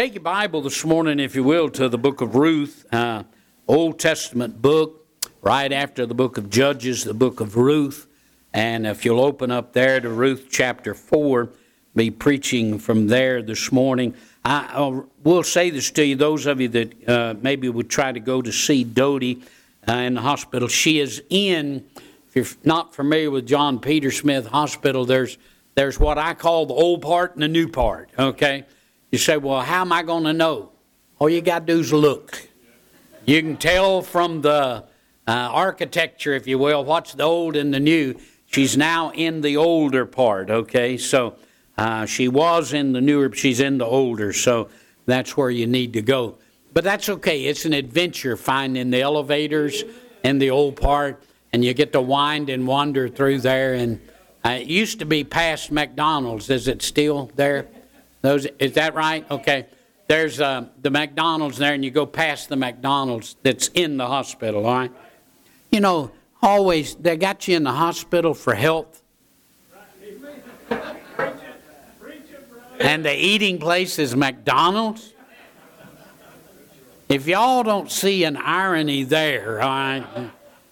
Take your Bible this morning, if you will, to the book of Ruth, Old Testament book, right after the book of Judges, the book of Ruth. And if you'll open up there to Ruth chapter 4, be preaching from there this morning. I will say this to you, those of you that maybe would try to go to see Dodie in the hospital. She is in, if you're not familiar with John Peter Smith Hospital, there's what I call the old part and the new part, okay? You say, well, how am I going to know? All you got to do is look. You can tell from the architecture, if you will, what's the old and the new. She's now in the older part, okay? So she was in the newer, she's in the older, so that's where you need to go. But that's okay. It's an adventure finding the elevators in the old part, and you get to wind and wander through there. And it used to be past McDonald's. Is it still there? Is that right? Okay. There's the McDonald's there, and you go past the McDonald's that's in the hospital, all right? You know, always, they got you in the hospital for health. And the eating place is McDonald's. If y'all don't see an irony there, all right,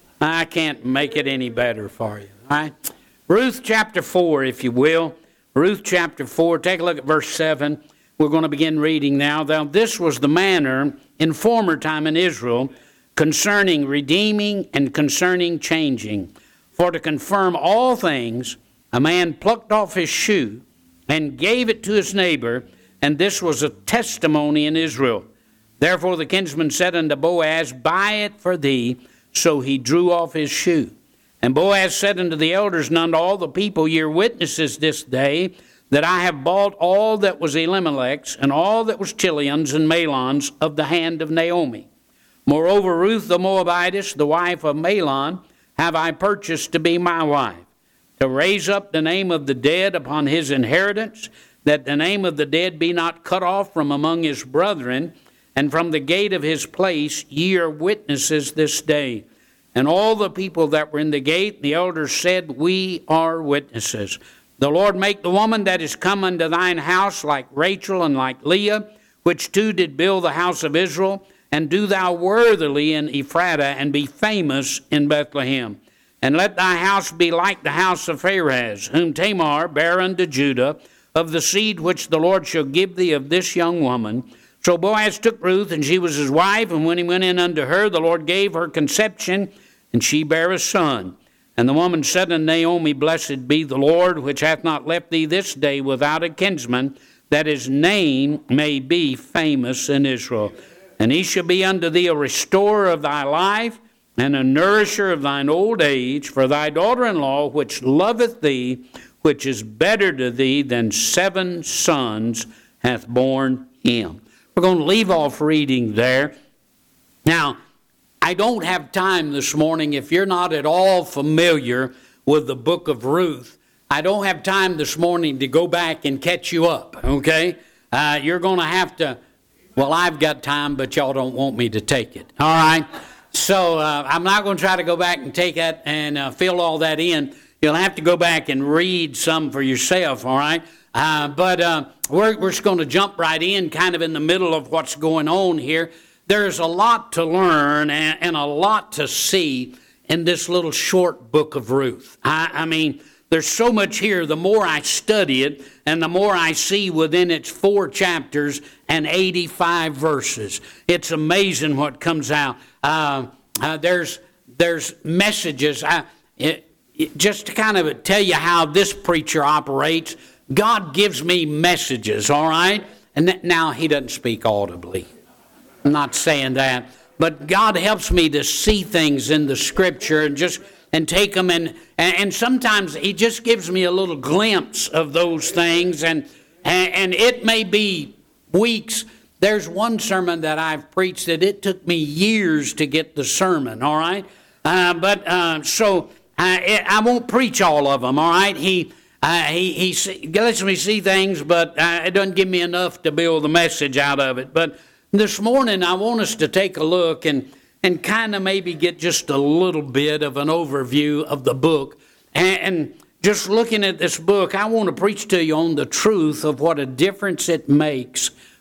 I can't make it any better for you, all right? Ruth chapter 4, if you will. Ruth chapter 4, take a look at verse 7. We're going to begin reading now. Now, this was the manner in former time in Israel concerning redeeming and concerning changing. For to confirm all things, a man plucked off his shoe and gave it to his neighbor, and this was a testimony in Israel. Therefore the kinsman said unto Boaz, buy it for thee. So he drew off his shoe. And Boaz said unto the elders and unto all the people, ye are witnesses this day, that I have bought all that was Elimelech's, and all that was Chilion's and Mahlon's of the hand of Naomi. Moreover, Ruth the Moabitess, the wife of Mahlon, have I purchased to be my wife, to raise up the name of the dead upon his inheritance, that the name of the dead be not cut off from among his brethren, and from the gate of his place ye are witnesses this day. And all the people that were in the gate, the elders said, we are witnesses. The Lord make the woman that is come unto thine house like Rachel and like Leah, which two did build the house of Israel, and do thou worthily in Ephratah, and be famous in Bethlehem. And let thy house be like the house of Pharez, whom Tamar bare unto Judah, of the seed which the Lord shall give thee of this young woman. So Boaz took Ruth, and she was his wife, and when he went in unto her, the Lord gave her conception, and she bare a son. And the woman said unto Naomi, blessed be the Lord, which hath not left thee this day without a kinsman, that his name may be famous in Israel. And he shall be unto thee a restorer of thy life, and a nourisher of thine old age, for thy daughter-in-law, which loveth thee, which is better to thee than 7 sons, hath borne him. We're going to leave off reading there. Now, I don't have time this morning, if you're not at all familiar with the book of Ruth, I don't have time this morning to go back and catch you up, okay? You're going to have to, well, I've got time, but y'all don't want me to take it, all right? So I'm not going to try to go back and take that and fill all that in. You'll have to go back and read some for yourself, all right? But we're just going to jump right in, kind of in the middle of what's going on here. There's a lot to learn and a lot to see in this little short book of Ruth. I mean, there's so much here. The more I study it and the more I see within its 4 chapters and 85 verses, it's amazing what comes out. There's messages. Just to kind of tell you how this preacher operates, God gives me messages, all right? And now he doesn't speak audibly. I'm not saying that. But God helps me to see things in the Scripture and take them and sometimes he just gives me a little glimpse of those things and it may be weeks. There's one sermon that I've preached that it took me years to get the sermon, all right? So I won't preach all of them, all right? He lets me see things, but it doesn't give me enough to build the message out of it. But this morning, I want us to take a look and kind of maybe get just a little bit of an overview of the book. And just looking at this book, I want to preach to you on the truth of what a difference it makes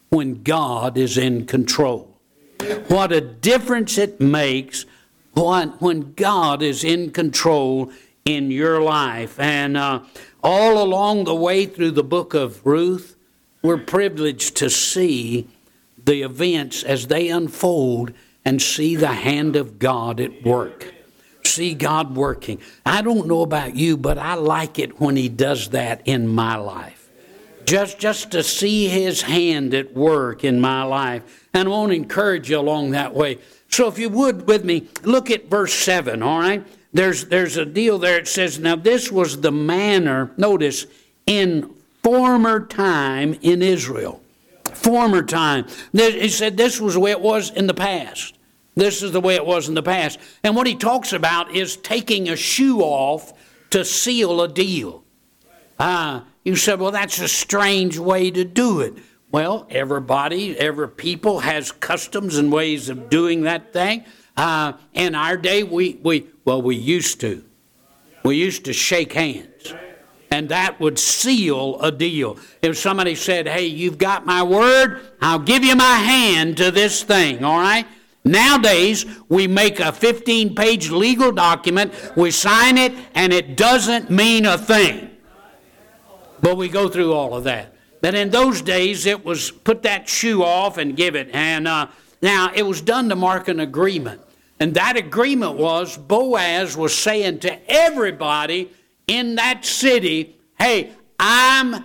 when God is in control. What a difference it makes when God is in control in your life. And all along the way through the book of Ruth, we're privileged to see the events as they unfold and see the hand of God at work. See God working. I don't know about you, but I like it when He does that in my life. Just to see His hand at work in my life. And I want to encourage you along that way. So if you would with me, look at verse 7, all right? There's a deal there. It says, now this was the manner, notice, in former time in Israel. Former time. He said this was the way it was in the past. This is the way it was in the past. And what he talks about is taking a shoe off to seal a deal. You said, well, that's a strange way to do it. Well, every people has customs and ways of doing that thing. In our day, we used to. We used to shake hands. And that would seal a deal. If somebody said, hey, you've got my word, I'll give you my hand to this thing, all right? Nowadays, we make a 15-page legal document, we sign it, and it doesn't mean a thing. But we go through all of that. But in those days, it was put that shoe off and give it. And now, it was done to mark an agreement. And that agreement was Boaz was saying to everybody in that city, hey, I'm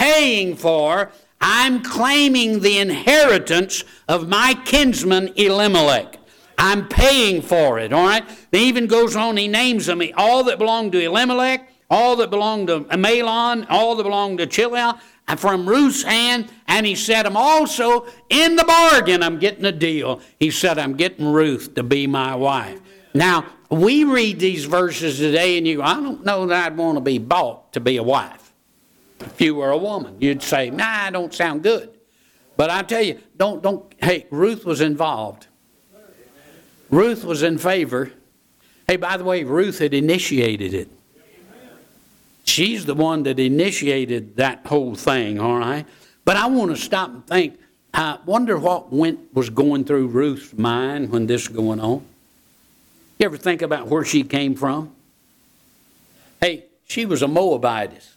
claiming the inheritance of my kinsman Elimelech. I'm paying for it, all right? He even goes on, he names them, all that belong to Elimelech, all that belong to Mahlon, all that belong to Chilion, from Ruth's hand, and he said, I'm also in the bargain, I'm getting a deal. He said, I'm getting Ruth to be my wife. Now, we read these verses today and you go, I don't know that I'd want to be bought to be a wife. If you were a woman, you'd say, nah, I don't sound good. But I tell you, hey, Ruth was involved. Ruth was in favor. Hey, by the way, Ruth had initiated it. She's the one that initiated that whole thing, all right? But I want to stop and think, I wonder what was going through Ruth's mind when this was going on. You ever think about where she came from? Hey, she was a Moabitess.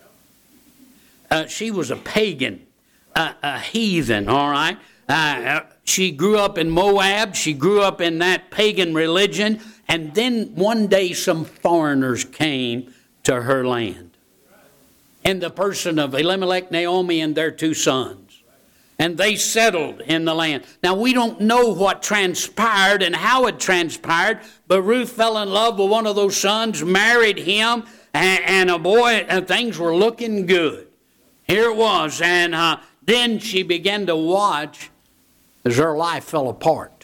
She was a pagan, a heathen, all right? She grew up in Moab. She grew up in that pagan religion. And then one day some foreigners came to her land. In the person of Elimelech, Naomi, and their 2 sons. And they settled in the land. Now, we don't know what transpired and how it transpired, but Ruth fell in love with one of those sons, married him, and a boy, things were looking good. Here it was, and then she began to watch as her life fell apart.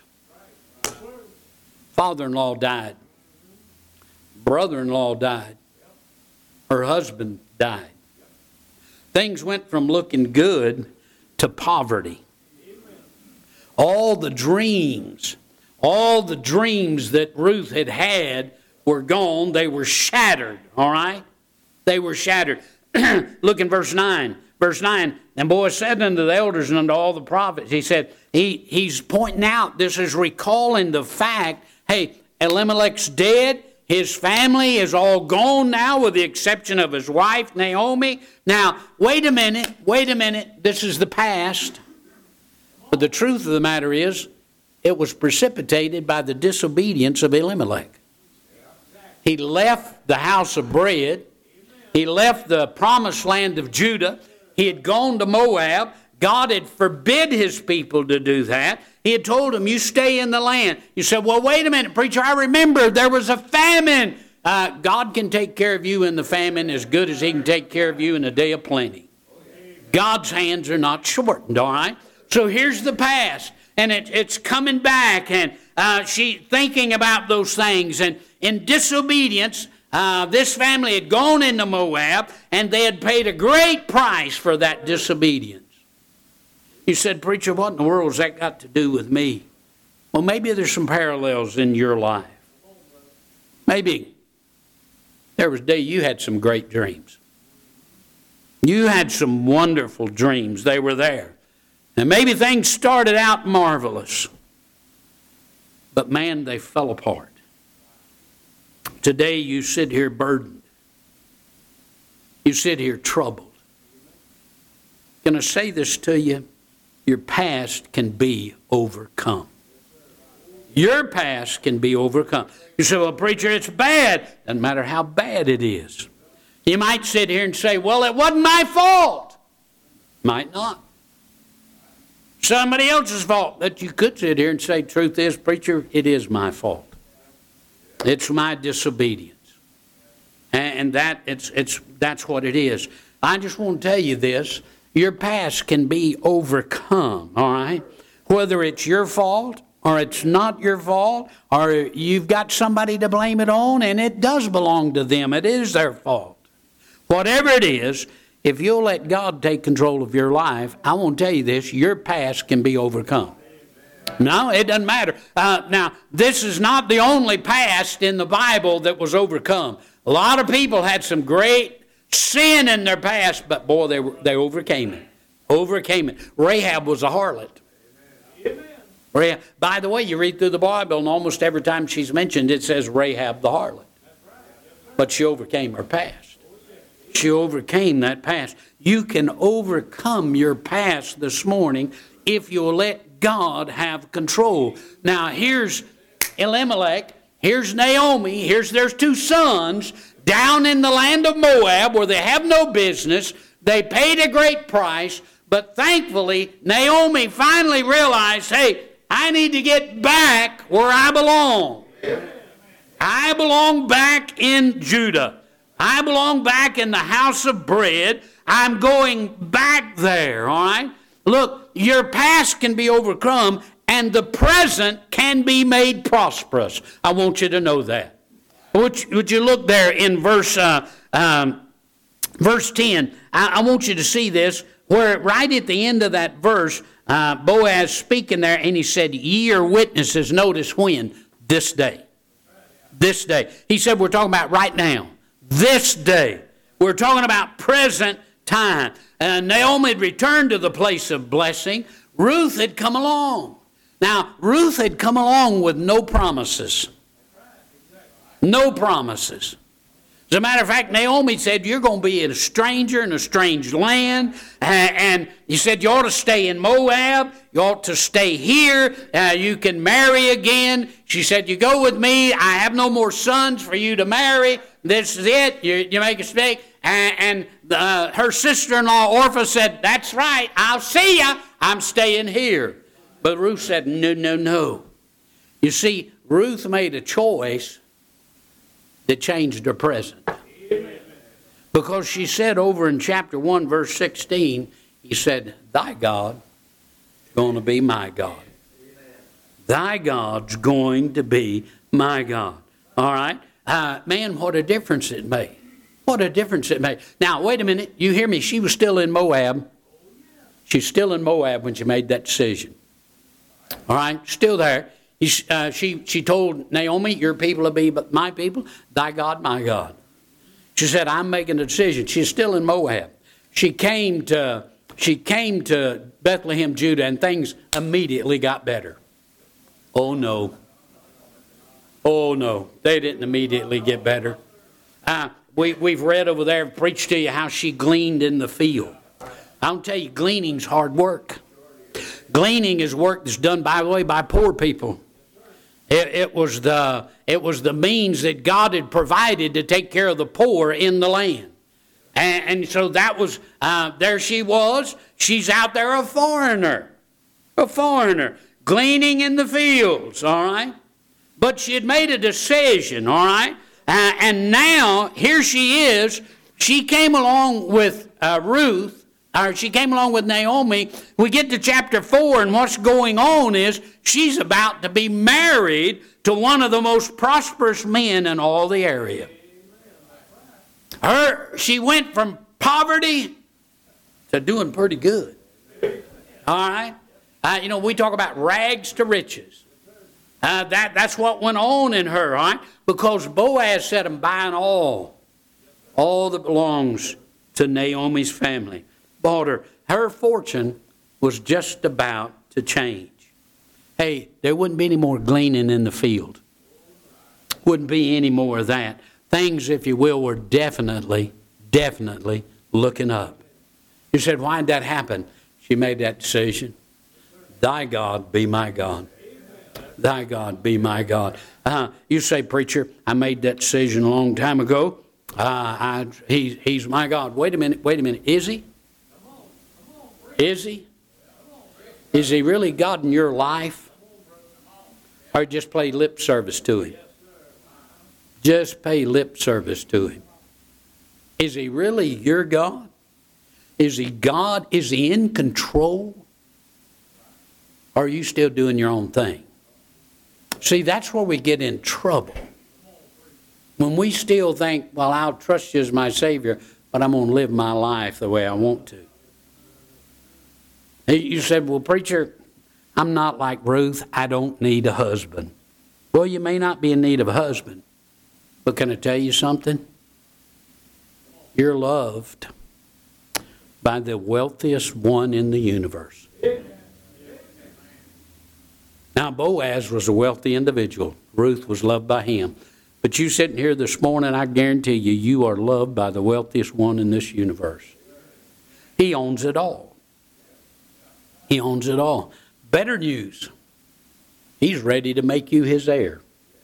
Father-in-law died. Brother-in-law died. Her husband died. Things went from looking good to poverty. All the dreams that Ruth had were gone. They were shattered, all right? They were shattered. Look in verse 9. Verse 9, and Boaz said unto the elders and unto all the prophets, he said, he's pointing out, this is recalling the fact, hey, Elimelech's dead. His family is all gone now with the exception of his wife, Naomi. Now, wait a minute. This is the past. But the truth of the matter is, it was precipitated by the disobedience of Elimelech. He left the house of bread. He left the promised land of Judah. He had gone to Moab. God had forbid his people to do that. He had told them, you stay in the land. You said, well, wait a minute, preacher, I remember there was a famine. God can take care of you in the famine as good as he can take care of you in a day of plenty. God's hands are not shortened, all right? So here's the past, and it's coming back, and she thinking about those things. And in disobedience, this family had gone into Moab, and they had paid a great price for that disobedience. You said, preacher, what in the world has that got to do with me? Well, maybe there's some parallels in your life. Maybe there was a day you had some great dreams. You had some wonderful dreams. They were there. And maybe things started out marvelous, but man, they fell apart. Today you sit here burdened. You sit here troubled. Can I say this to you? Your past can be overcome. Your past can be overcome. You say, well, preacher, it's bad. Doesn't matter how bad it is. You might sit here and say, well, it wasn't my fault. Might not. Somebody else's fault. But you could sit here and say, truth is, preacher, it is my fault. It's my disobedience. And that's what it is. I just want to tell you this. Your past can be overcome, all right? Whether it's your fault or it's not your fault, or you've got somebody to blame it on, and it does belong to them. It is their fault. Whatever it is, if you'll let God take control of your life, I want to tell you this, your past can be overcome. No, it doesn't matter. Now, this is not the only past in the Bible that was overcome. A lot of people had some great sin in their past, but boy, they overcame it. Overcame it. Rahab was a harlot. Rahab. By the way, you read through the Bible, and almost every time she's mentioned, it says Rahab the harlot. But she overcame her past. She overcame that past. You can overcome your past this morning if you'll let God have control. Now, here's Elimelech. Here's Naomi. There's two sons down in the land of Moab where they have no business. They paid a great price, but thankfully Naomi finally realized, hey, I need to get back where I belong. I belong back in Judah. I belong back in the house of bread. I'm going back there, all right? Look, your past can be overcome and the present can be made prosperous. I want you to know that. Would you look there in verse 10? I want you to see this, where right at the end of that verse, Boaz speaking there, and he said, ye are witnesses. Notice when? This day. This day. He said, we're talking about right now. This day. We're talking about present time. Naomi had returned to the place of blessing. Ruth had come along. Now, Ruth had come along with no promises. No promises. As a matter of fact, Naomi said, you're going to be a stranger in a strange land. And he said, you ought to stay in Moab. You ought to stay here. You can marry again. She said, you go with me. I have no more sons for you to marry. This is it. You make a mistake. And her sister-in-law, Orpah, said, that's right. I'll see ya. I'm staying here. But Ruth said, no, no, no. You see, Ruth made a choice that changed her present. Because she said over in chapter 1, verse 16, he said, thy God is going to be my God. Thy God's going to be my God. All right? Man, what a difference it made. What a difference it made. Now, wait a minute. You hear me? She was still in Moab. She's still in Moab when she made that decision. All right? Still there. She told Naomi, your people will be my people, thy God, my God. She said, I'm making a decision. She's still in Moab. She came to Bethlehem, Judah, and things immediately got better. Oh, no. Oh, no. They didn't immediately get better. We've read over there, preached to you how she gleaned in the field. I'll tell you, gleaning's hard work. Gleaning is work that's done, by the way, by poor people. It was the means that God had provided to take care of the poor in the land. And so that was, there she was. She's out there a foreigner, gleaning in the fields, all right? But she had made a decision, all right? And now, here she is. She came along with Ruth. She came along with Naomi. We get to chapter 4, and what's going on is she's about to be married to one of the most prosperous men in all the area. She went from poverty to doing pretty good. All right? We talk about rags to riches. That's what went on in her, all right? Because Boaz said, I'm buying all that belongs to Naomi's family. Bought her. Her fortune was just about to change. Hey, there wouldn't be any more gleaning in the field. Wouldn't be any more of that. Things, if you will, were definitely looking up. You said, why did that happen? She made that decision. Thy God be my God. Thy God be my God. You say, preacher, I made that decision a long time ago. He's my God. Wait a minute. Is he? Is he? Is he really God in your life? Or just play lip service to him? Just pay lip service to him. Is he really your God? Is he God? Is he in control? Or are you still doing your own thing? See, that's where we get in trouble. When we still think, well, I'll trust you as my Savior, but I'm going to live my life the way I want to. You said, well, preacher, I'm not like Ruth. I don't need a husband. Well, you may not be in need of a husband, but can I tell you something? You're loved by the wealthiest one in the universe. Now, Boaz was a wealthy individual. Ruth was loved by him. But you sitting here this morning, I guarantee you, you are loved by the wealthiest one in this universe. He owns it all. He owns it all. Better news. He's ready to make you his heir.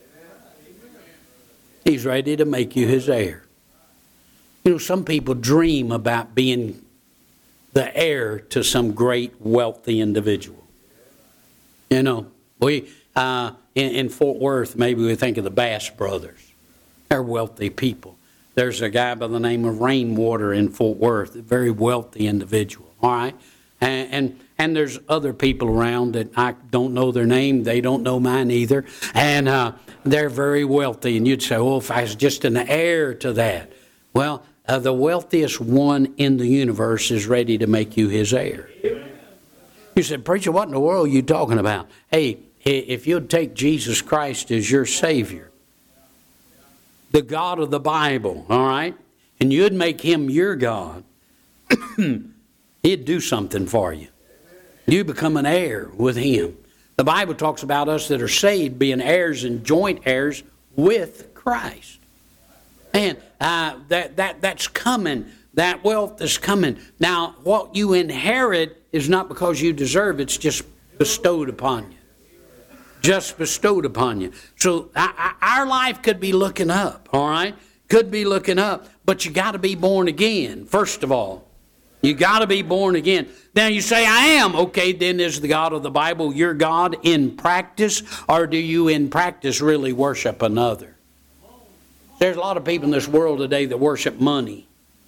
He's ready to make you his heir. You know, some people dream about being the heir to some great wealthy individual. You know, we in Fort Worth, maybe we think of the Bass Brothers. They're wealthy people. There's a guy by the name of Rainwater in Fort Worth, a very wealthy individual. All right, and there's other people around that I don't know their name. They don't know mine either, and they're very wealthy. And you'd say, "Oh, if I was just an heir to that." Well, the wealthiest one in the universe is ready to make you his heir. You said, preacher, what in the world are you talking about? Hey, if you'd take Jesus Christ as your Savior, the God of the Bible, all right, and you'd make him your God, he'd do something for you. You become an heir with him. The Bible talks about us that are saved being heirs and joint heirs with Christ. Man, that's coming. That wealth is coming. Now, what you inherit is not because you deserve it. It's just bestowed upon you. Just bestowed upon you. So our life could be looking up, all right? Could be looking up. But you got to be born again, first of all. You got to be born again. Now you say, I am. Okay, then is the God of the Bible your God in practice? Or do you in practice really worship another? There's a lot of people in this world today that worship money.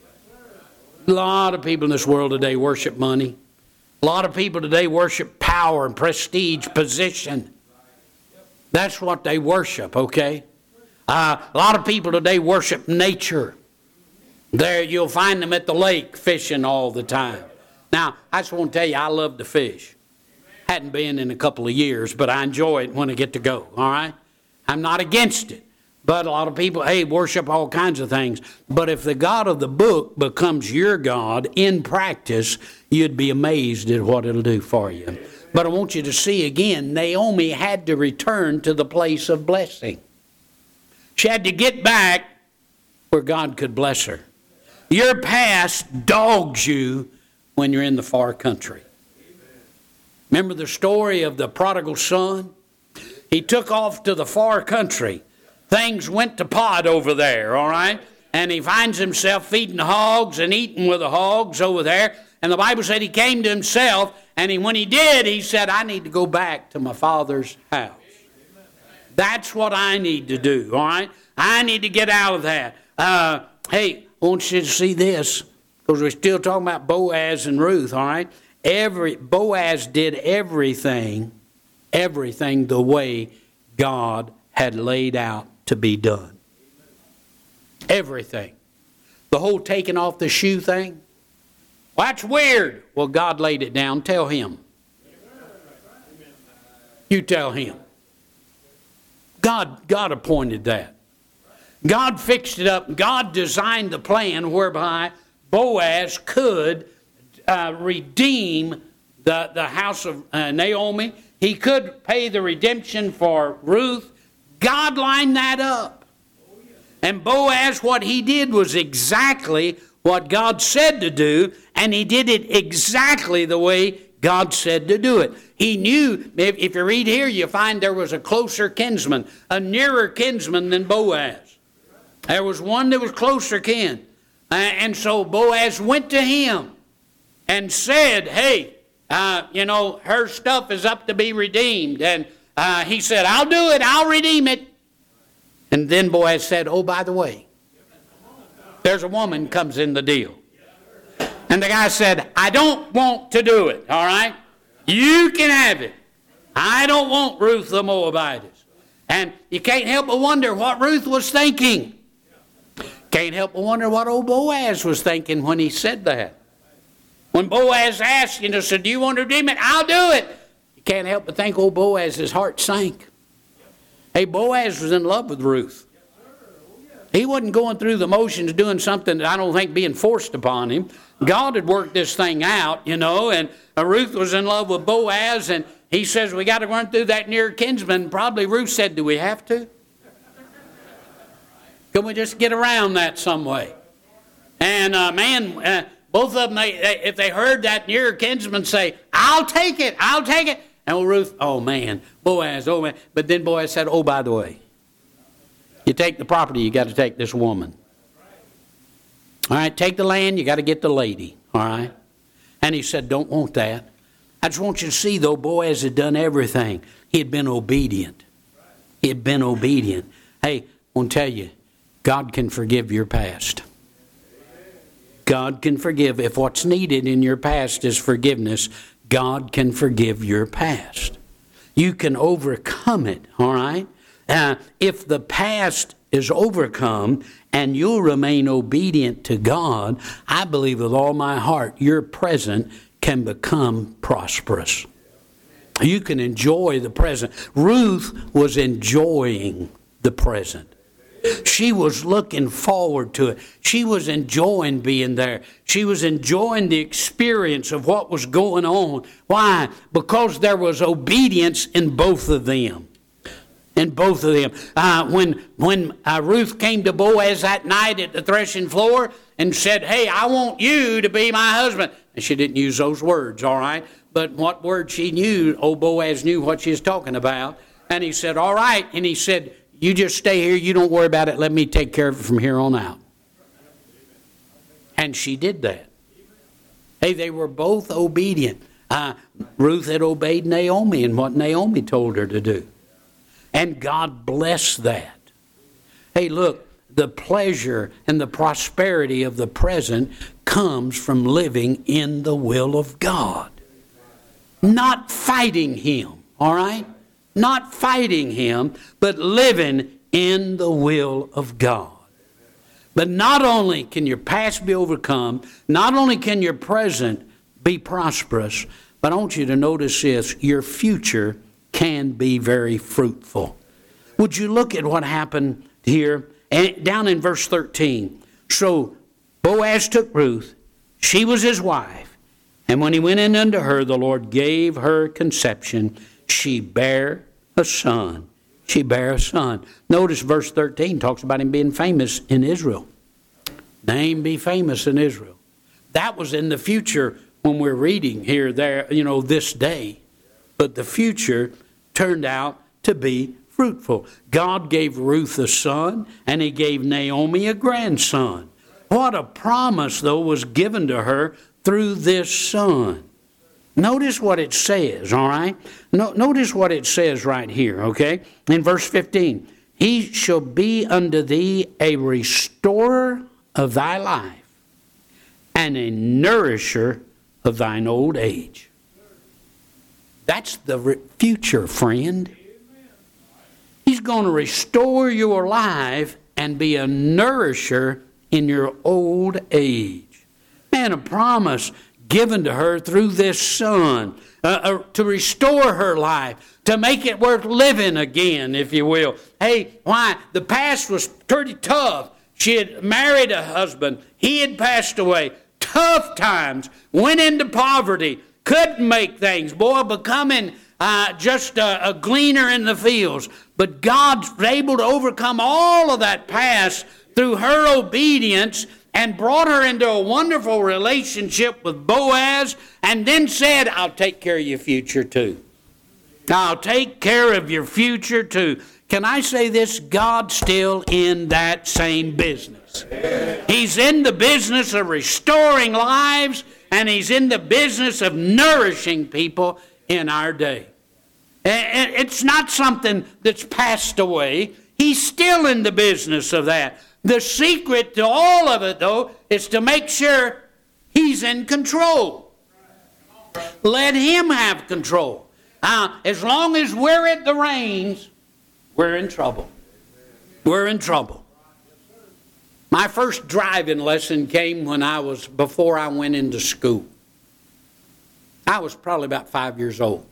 A lot of people in this world today worship money. A lot of people today worship power and prestige, position. That's what they worship, okay? A lot of people today worship nature. There you'll find them at the lake fishing all the time. Now, I just want to tell you, I love to fish. Hadn't been in a couple of years, but I enjoy it when I get to go, all right? I'm not against it. But a lot of people, hey, worship all kinds of things. But if the God of the book becomes your God in practice, you'd be amazed at what it'll do for you. But I want you to see again, Naomi had to return to the place of blessing. She had to get back where God could bless her. Your past dogs you when you're in the far country. Remember the story of the prodigal son? He took off to the far country. Things went to pot over there, all right? And he finds himself feeding the hogs and eating with the hogs over there. And the Bible said he came to himself, and when he did, he said, I need to go back to my father's house. That's what I need to do, all right? I need to get out of that. Hey, I want you to see this, because we're still talking about Boaz and Ruth, all right? Boaz did everything the way God had laid out to be done. Everything. The whole taking off the shoe thing. Well, that's weird. Well, God laid it down. Tell him. You tell him. God appointed that. God fixed it up. God designed the plan whereby Boaz could redeem the house of Naomi. He could pay the redemption for Ruth. God lined that up. And Boaz, what he did was exactly what God said to do, and he did it exactly the way God said to do it. He knew, if you read here, you find there was a closer kinsman, a nearer kinsman than Boaz. There was one that was closer kin. And so Boaz went to him and said, hey, her stuff is up to be redeemed. And he said, I'll do it, I'll redeem it. And then Boaz said, oh, by the way, there's a woman comes in the deal. And the guy said, I don't want to do it, all right? You can have it. I don't want Ruth the Moabitess. And you can't help but wonder what Ruth was thinking. Can't help but wonder what old Boaz was thinking when he said that. When Boaz asked, said, do you want to redeem it? I'll do it. You can't help but think old Boaz's heart sank. Hey, Boaz was in love with Ruth. He wasn't going through the motions doing something that I don't think being forced upon him. God had worked this thing out, and Ruth was in love with Boaz, and he says, we got to run through that near kinsman. Probably Ruth said, do we have to? Can we just get around that some way? And both of them, if they heard that near kinsman say, I'll take it. And Ruth, oh man, Boaz, oh man. But then Boaz said, oh, by the way, you take the property, you got to take this woman. All right, take the land, you got to get the lady. All right. And he said, don't want that. I just want you to see, though, Boaz had done everything. He had been obedient. He had been obedient. Hey, I want to tell you, God can forgive your past. God can forgive. If what's needed in your past is forgiveness, God can forgive your past. You can overcome it, all right? If the past is overcome and you'll remain obedient to God, I believe with all my heart your present can become prosperous. You can enjoy the present. Ruth was enjoying the present. She was looking forward to it. She was enjoying being there. She was enjoying the experience of what was going on. Why? Because there was obedience in both of them. In both of them. When Ruth came to Boaz that night at the threshing floor and said, hey, I want you to be my husband. And she didn't use those words, all right? But what word she knew, old Boaz knew what she was talking about. And he said, all right. And he said, you just stay here. You don't worry about it. Let me take care of it from here on out. And she did that. Hey, they were both obedient. Ruth had obeyed Naomi and what Naomi told her to do. And God blessed that. Hey, look, the pleasure and the prosperity of the present comes from living in the will of God. Not fighting Him, all right? Not fighting Him, but living in the will of God. But not only can your past be overcome, not only can your present be prosperous, but I want you to notice this, your future can be very fruitful. Would you look at what happened here? And down in verse 13. So Boaz took Ruth. She was his wife. And when he went in unto her, the Lord gave her conception. She bare a son. She bare a son. Notice verse 13 talks about him being famous in Israel. Name be famous in Israel. That was in the future when we're reading here, there, this day. But the future turned out to be fruitful. God gave Ruth a son, and He gave Naomi a grandson. What a promise, though, was given to her through this son. Notice what it says, all right? Notice what it says right here, okay? In verse 15, He shall be unto thee a restorer of thy life and a nourisher of thine old age. That's the future, friend. He's going to restore your life and be a nourisher in your old age. Man, a promise given to her through this son to restore her life, to make it worth living again, if you will. Hey, why? The past was pretty tough. She had married a husband. He had passed away. Tough times. Went into poverty. couldn't make things. Boy, becoming just a gleaner in the fields. But God's able to overcome all of that past through her obedience and brought her into a wonderful relationship with Boaz, and then said, I'll take care of your future too. I'll take care of your future too. Can I say this? God's still in that same business. He's in the business of restoring lives, and He's in the business of nourishing people in our day. It's not something that's passed away. He's still in the business of that. The secret to all of it, though, is to make sure He's in control. Let Him have control. As long as we're at the reins, we're in trouble. We're in trouble. My first driving lesson came before I went into school. I was probably about 5 years old.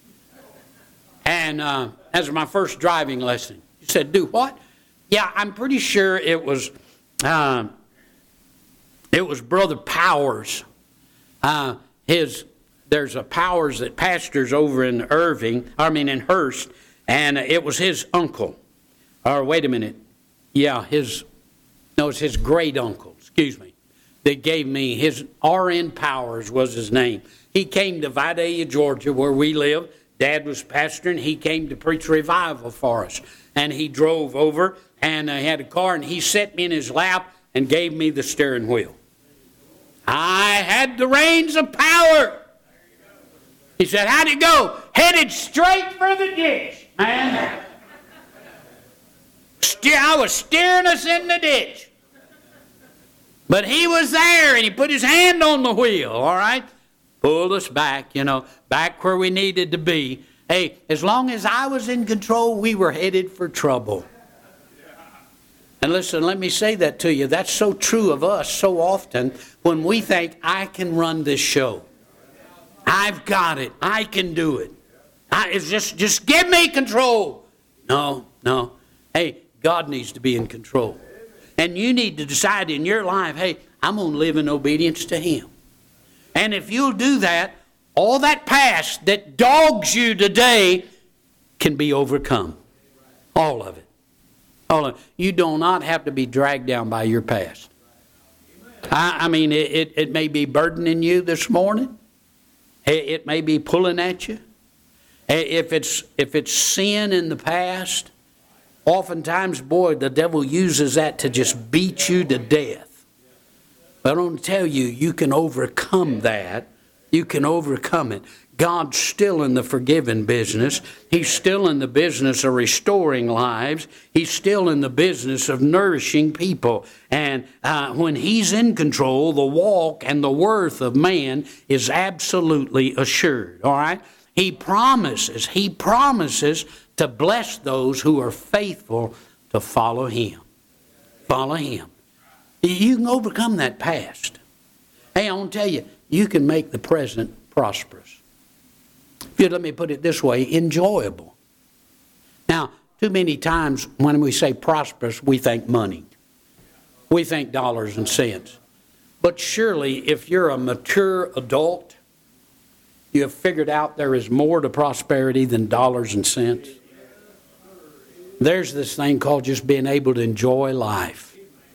And that was my first driving lesson. You said, do what? Yeah, I'm pretty sure it was Brother Powers. There's a Powers that pastors over in Hurst, and it was his uncle. Or wait a minute. Yeah, it's his great uncle, that gave me his R.N. Powers was his name. He came to Vidalia, Georgia, where we live. Dad was pastoring. He came to preach revival for us. And he drove over, and I had a car, and he set me in his lap and gave me the steering wheel. I had the reins of power. He said, how'd it go? Headed straight for the ditch, man. I was steering us in the ditch. But he was there, and he put his hand on the wheel, all right? Pulled us back, back where we needed to be. Hey, as long as I was in control, we were headed for trouble. And listen, let me say that to you. That's so true of us so often when we think, I can run this show. I've got it. I can do it. It's just give me control. No. Hey, God needs to be in control. And you need to decide in your life, hey, I'm going to live in obedience to Him. And if you'll do that, all that past that dogs you today can be overcome. All of it. You do not have to be dragged down by your past. It may be burdening you this morning. It may be pulling at you. If it's sin in the past, oftentimes, boy, the devil uses that to just beat you to death. But I want to tell you, you can overcome that. You can overcome it. God's still in the forgiving business. He's still in the business of restoring lives. He's still in the business of nourishing people. And when He's in control, the walk and the worth of man is absolutely assured. All right? He promises to bless those who are faithful to follow Him. Follow Him. You can overcome that past. Hey, I want to tell you, you can make the present prosperous. If you let me put it this way, enjoyable. Now, too many times when we say prosperous, we think money. We think dollars and cents. But surely, if you're a mature adult, you have figured out there is more to prosperity than dollars and cents. There's this thing called just being able to enjoy life.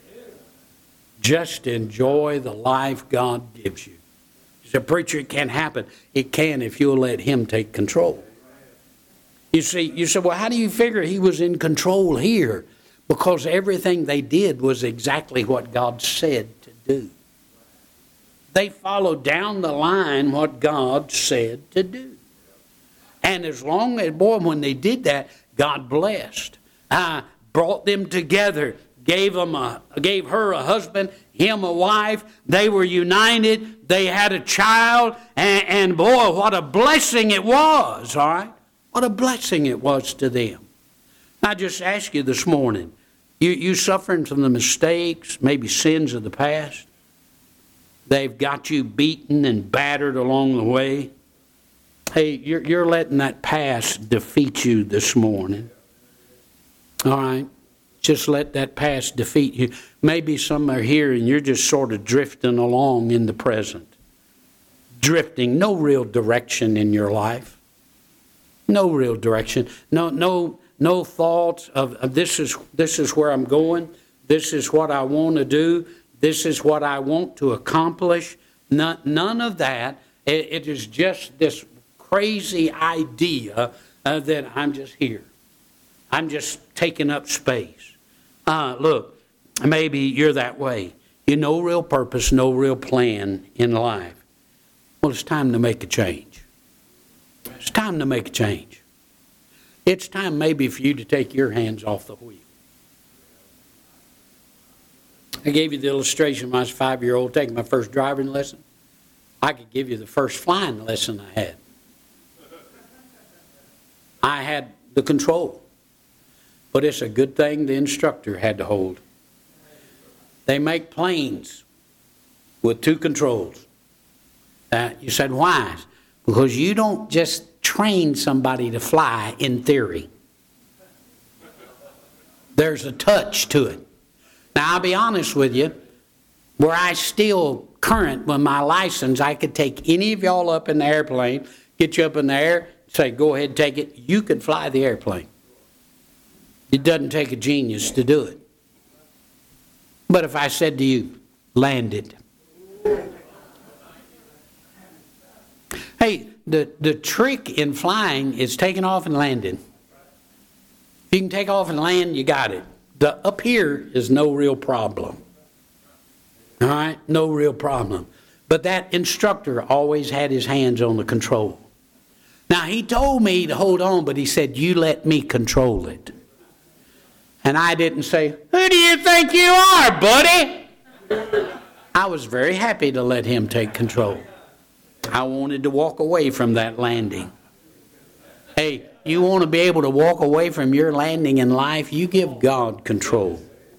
Just enjoy the life God gives you. As a preacher, it can't happen. It can if you'll let Him take control. You say, well, how do you figure He was in control here? Because everything they did was exactly what God said to do. They followed down the line what God said to do. And as long as, boy, when they did that, God blessed. Brought them together, gave her a husband, him a wife. They were united. They had a child. And boy, what a blessing it was, all right? What a blessing it was to them. I just ask you this morning, you suffering from the mistakes, maybe sins of the past? They've got you beaten and battered along the way. Hey, you're letting that past defeat you this morning. All right? Just let that past defeat you. Maybe some are here and you're just sort of drifting along in the present. drifting, no real direction in your life. No real direction. No thoughts of this is where I'm going. This is what I want to do. This is what I want to accomplish. None of that. It is just this crazy idea that I'm just here. I'm just taking up space. Look, maybe you're that way. No real purpose, no real plan in life. Well, it's time to make a change. It's time to make a change. It's time maybe for you to take your hands off the wheel. I gave you the illustration when I was a 5-year-old taking my first driving lesson. I could give you the first flying lesson I had. I had the control. But it's a good thing the instructor had to hold. They make planes with 2 controls. You said, why? Because you don't just train somebody to fly in theory. There's a touch to it. Now, I'll be honest with you. Were I still current with my license, I could take any of y'all up in the airplane, get you up in the air, say, go ahead, take it. You could fly the airplane. It doesn't take a genius to do it. But if I said to you, land it. Hey, the trick in flying is taking off and landing. If you can take off and land, you got it. The up here is no real problem. All right? No real problem. But that instructor always had his hands on the control. Now, he told me to hold on, but he said, you let me control it. And I didn't say, who do you think you are, buddy? I was very happy to let him take control. I wanted to walk away from that landing. Hey, you want to be able to walk away from your landing in life? You give God control.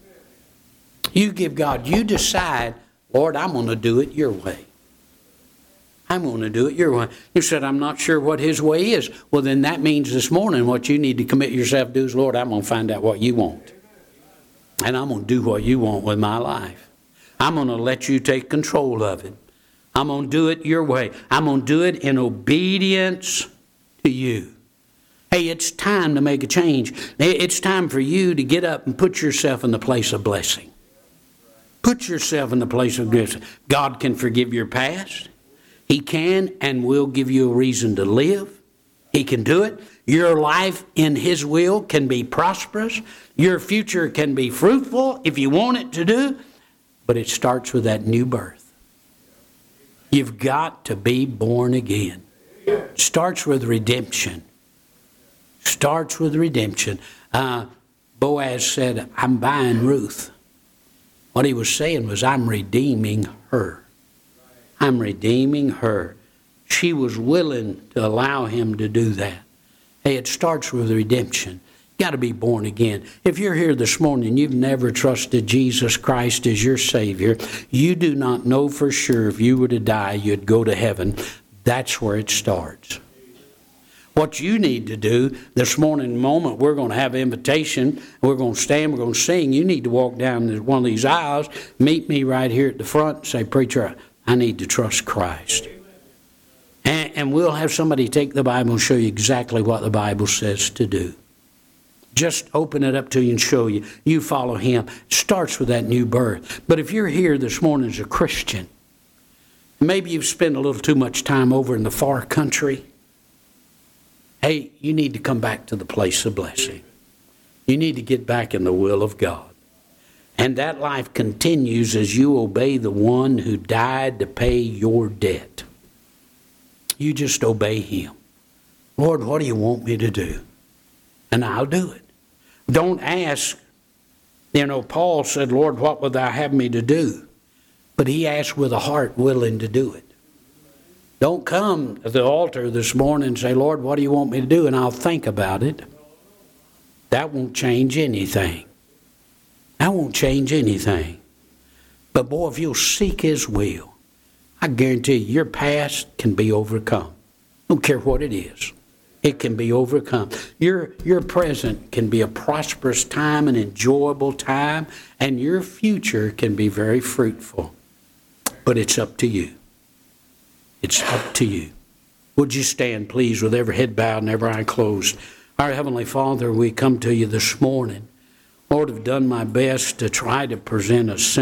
You give God, you decide, Lord, I'm going to do it your way. I'm going to do it your way. You said, I'm not sure what his way is. Well, then that means this morning what you need to commit yourself to do is, Lord, I'm going to find out what you want. And I'm going to do what you want with my life. I'm going to let you take control of it. I'm going to do it your way. I'm going to do it in obedience to you. Hey, it's time to make a change. It's time for you to get up and put yourself in the place of blessing. Put yourself in the place of blessing. God can forgive your past. He can and will give you a reason to live. He can do it. Your life in His will can be prosperous. Your future can be fruitful if you want it to do. But it starts with that new birth. You've got to be born again. It starts with redemption. Starts with redemption. Boaz said, I'm buying Ruth. What he was saying was, I'm redeeming her. I'm redeeming her. She was willing to allow him to do that. Hey, it starts with redemption. You've got to be born again. If you're here this morning and you've never trusted Jesus Christ as your Savior, you do not know for sure if you were to die, you'd go to heaven. That's where it starts. What you need to do this morning, moment, we're going to have an invitation. We're going to stand, we're going to sing. You need to walk down one of these aisles, meet me right here at the front, and say, preacher, I need to trust Christ. And we'll have somebody take the Bible and show you exactly what the Bible says to do. Just open it up to you and show you. You follow Him. It starts with that new birth. But if you're here this morning as a Christian, maybe you've spent a little too much time over in the far country. Hey, you need to come back to the place of blessing. You need to get back in the will of God. And that life continues as you obey the one who died to pay your debt. You just obey Him. Lord, what do you want me to do? And I'll do it. Don't ask. Paul said, Lord, what would thou have me to do? But he asked with a heart willing to do it. Don't come to the altar this morning and say, Lord, what do you want me to do? And I'll think about it. That won't change anything. That won't change anything. But boy, if you'll seek His will, I guarantee you, your past can be overcome. Don't care what it is. It can be overcome. Your present can be a prosperous time, an enjoyable time, and your future can be very fruitful. But it's up to you. It's up to you. Would you stand, please, with every head bowed and every eye closed? Our Heavenly Father, we come to you this morning. Lord, I've done my best to try to present a